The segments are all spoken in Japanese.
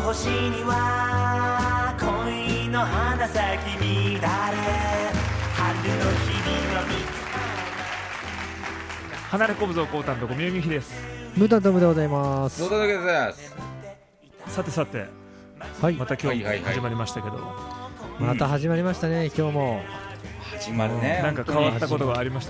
星には恋の花咲き乱れ春の日々は見つ離れ小僧コウタンと小宮美ひです。 ムタントムでございます。 どうぞでございます。 さてさて、 はい、 また今日始まりましたけど、 また始まりましたね。今日も始まるね。 なんか変わったことがありました？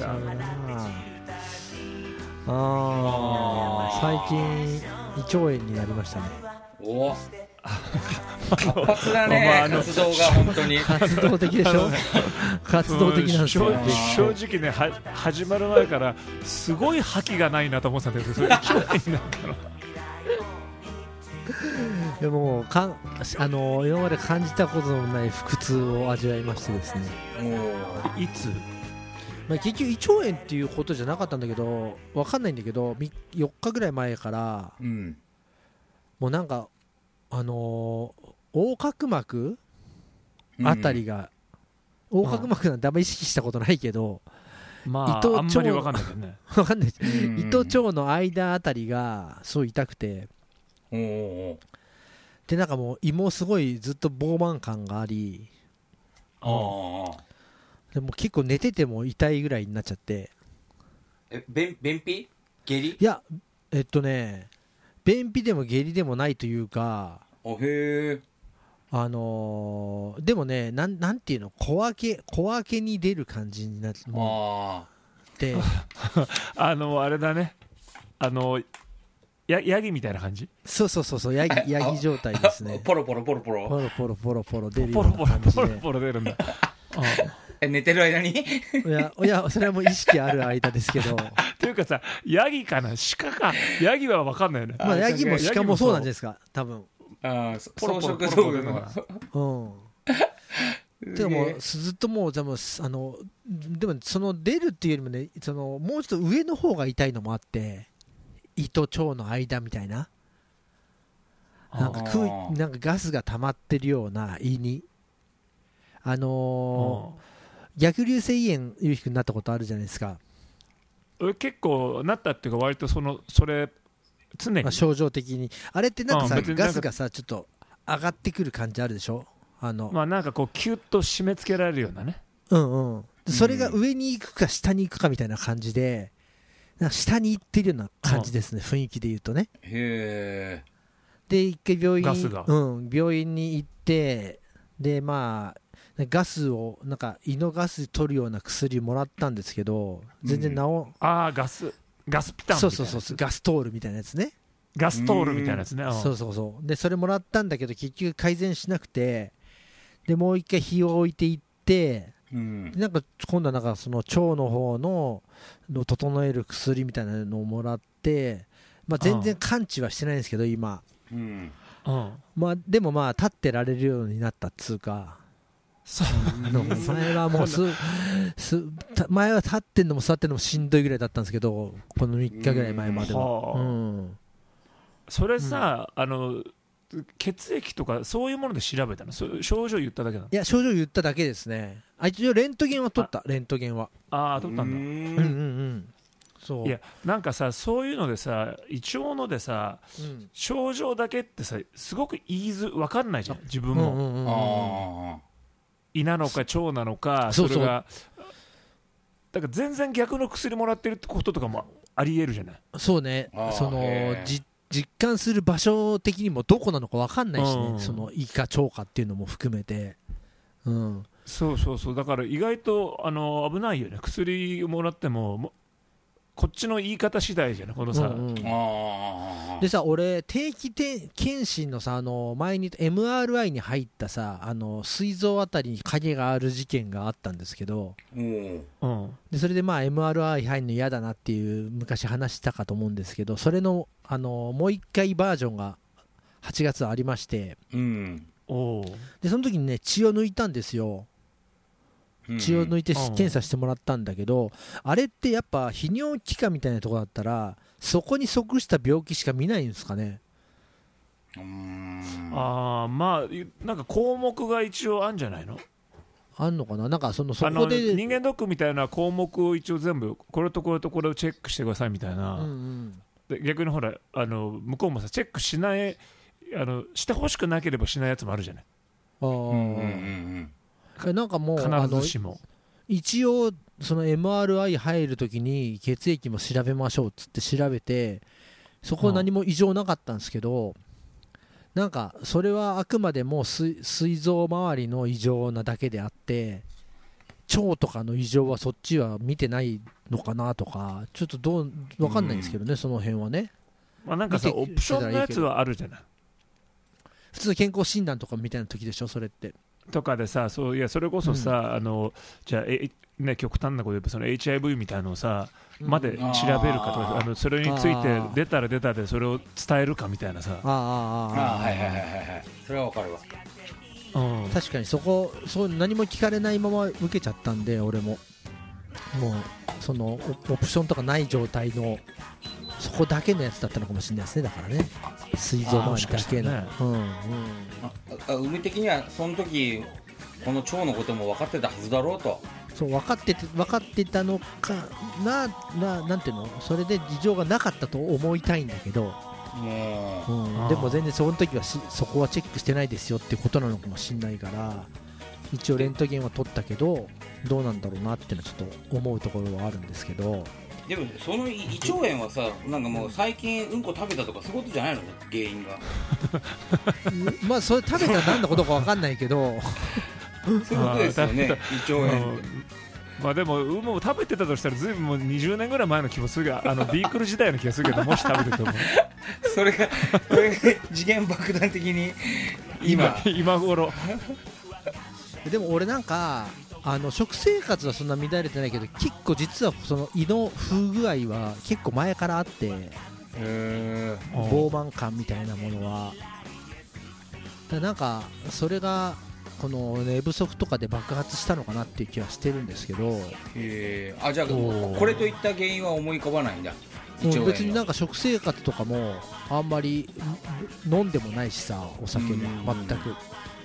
最近胃腸炎になりましたね。 お活発だね、活動が本当に活動的でしょ活動的なんですよ。 正直ね、始まる前からすごい覇気がないなと思ってたんだけど、それ胃腸炎になったのでも今まで感じたことのない腹痛を味わいましてですね。 いつ、 結局胃腸炎っていうことじゃなかったんだけど、分かんないんだけど4日ぐらい前から、もうなんか横隔膜あたりが、横隔膜なんてあんまり意識したことないけど、 まああんまり分かんないけどね分かんない、胃と腸の間あたりがすごい痛くて、でなんかもう胃もすごいずっと膨満感があり、でも結構寝てても痛いぐらいになっちゃって。 便秘？下痢？ いや便秘でも下痢でもないというか、 へー、でもね、なんていうの、小分けに出る感じになってであれだね、ヤギみたいな感じ。 そうヤギ状態ですね。 ポロポロ出るような感じでポロ出るんだ寝てる間にいやそれはもう意識ある間ですけどというかさ、ヤギかな鹿か、ヤギは分かんないよね。 ヤギも鹿もそうなんじゃないですか、多分。 草食動物でもずっともうでもその出るっていうよりもね、もうちょっと上の方が痛いのもあって、胃と腸の間みたいな、なんかガスが溜まってるような胃に、逆流性胃炎ゆうひくんなったことあるじゃないですか。 結構なったっていうか、割とそれ常に、 症状的にあれってなんかさ、ガスがさちょっと上がってくる感じあるでしょ。 なんかこうキュッと締め付けられるようなね。 それが上に行くか下に行くかみたいな感じで、なんか下に行ってるような感じですね、雰囲気で言うとね。 へー。で一回病院に行って、でガスをなんか胃のガス取るような薬もらったんですけど、全然ガスピタンみたいな。 そうガストールみたいなやつね。 ガストールみたいなやつね。 そうでそれもらったんだけど結局改善しなくて、でもう一回火を置いていって、なんか今度はなんかその腸の方の整える薬みたいなのをもらって、全然完治はしてないんですけど今、でも立ってられるようになったっつうか。前はもう前は立ってんのも座ってんのもしんどいぐらいだったんですけど、この3日ぐらい前までは。 それさ、血液とかそういうもので調べたの？症状言っただけなの？ いや、症状言っただけですね。一応レントゲンは取った。レントゲンは取ったんだ。そういや、なんかさ、そういうのでさ、胃腸のでさ、症状だけってさ、すごく分かんないじゃん、自分も。胃なのか腸なのか、それがだから全然逆の薬もらってるってこととかもありえるじゃない。 そうね、実感する場所的にもどこなのか分かんないしね、その胃か腸かっていうのも含めて。そうだから意外と危ないよね。薬もらってもこっちの言い方次第じゃない、このさ。 でさ、俺定期検診のさ、前に MRI に入ったさ、膵臓あたりに影がある事件があったんですけど、でそれでMRI 入るの嫌だなっていう昔話したかと思うんですけど、それのもう一回バージョンが8月ありまして、でその時にね血を抜いたんですよ。血を抜いて検査してもらったんだけど、あれってやっぱ泌尿器科みたいなところだったらそこに即した病気しか見ないんですかね。 なんか項目が一応あるんじゃないの？ あんのかな。なんかそこで人間ドックみたいな項目を一応全部これとこれとこれをチェックしてくださいみたいな、で逆にほら向こうもさチェックしないしてほしくなければしないやつもあるじゃない。 なんかもう必ずしも一応その MRI 入るときに血液も調べましょうっつって調べて、そこ何も異常なかったんですけど、なんかそれはあくまでも膵臓周りの異常なだけであって、腸とかの異常はそっちは見てないのかなとか、ちょっと分かんないんですけどね、その辺はね。 まあなんかさ、オプションのやつはあるじゃない。 普通健康診断とかみたいな時でしょ、それってとかでさ、それこそさ、じゃあね、極端なこと言えばその HIV みたいなのをさ、まで調べるかとか、それについて出たら出たでそれを伝えるかみたいなさ。 それはわかるわ。 確かにそう何も聞かれないまま受けちゃったんで、俺ももうそのオプションとかない状態のそこだけのやつだったのかもしれないですね。だからね、膵臓周りだけの、 海的にはその時この腸のことも分かってたはずだろうと。 そう分かってたのかなんていうの、それで事情がなかったと思いたいんだけど、でも全然その時はそこはチェックしてないですよってことなのかもしれないから、一応レントゲンは取ったけどどうなんだろうなっていうのはちょっと思うところはあるんですけど。 でもその胃腸炎はさ、なんかもう最近うんこ食べたとかそういうことじゃないの、原因が。 まあそれ食べたら何のことか分かんないけどそういうことですよね、胃腸炎って。 まあでもも食べてたとしたらずいぶんもう20年ぐらい前の気もするが、ビークル時代の気がするけど、もし食べててもそれが次元爆弾的に今頃でも俺なんか食生活はそんな乱れてないけど、結構実はその胃の不具合は結構前からあって、膨満感みたいなものはなんかそれがこの寝不足とかで爆発したのかなっていう気はしてるんですけど。 じゃあこれといった原因は思い浮かばないんだ。 別になんか食生活とかもあんまり飲んでもないしさ、お酒も全く、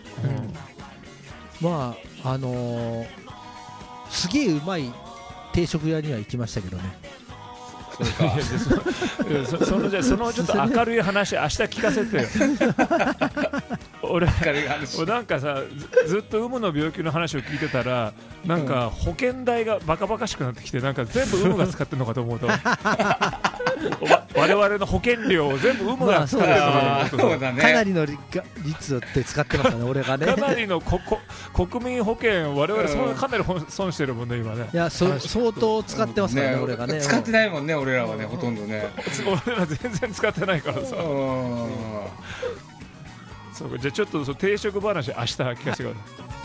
まあすげえうまい定食屋には行きましたけどね。 そのちょっと明るい話明日聞かせてよ。俺なんかさ、ずっと有無の病気の話を聞いてたら、なんか保険代がバカバカしくなってきて、なんか全部有無が使ってるのかと思うと我々の保険料を全部有無が使ってるのかと思うと、 かなりの率で使ってますからね、俺がね。 かなりの国民保険、我々かなり損してるもんね、今ね。 いや、相当使ってますからね、俺がね。 使ってないもんね、俺らはね、ほとんどね。 俺ら全然使ってないからさ。そうか、じゃあちょっと定食話明日聞かせてください。